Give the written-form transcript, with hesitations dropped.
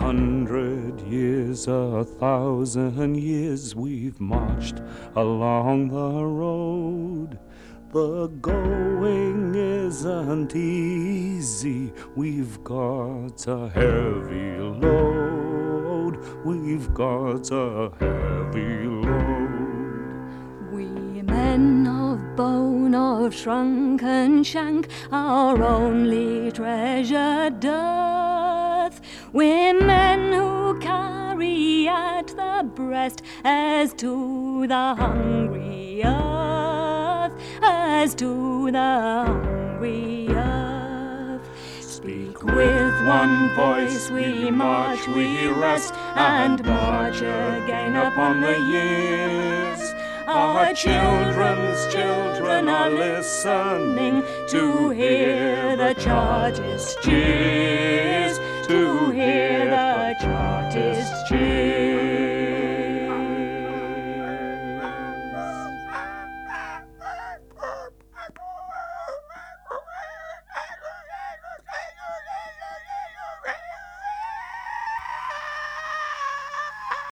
100 years, 1,000 years, we've marched along the road. The going isn't easy, we've got a heavy load. We've got a heavy load. We men of bone, of shrunken shank, our only treasure doth. We're men who carry at the breast as to the hungry earth, as to the hungry earth. Speak with one voice, we march, we rest, and march again upon the years. Our children's children are listening to hear the Chartist cheers, to hear the Chartist cheers.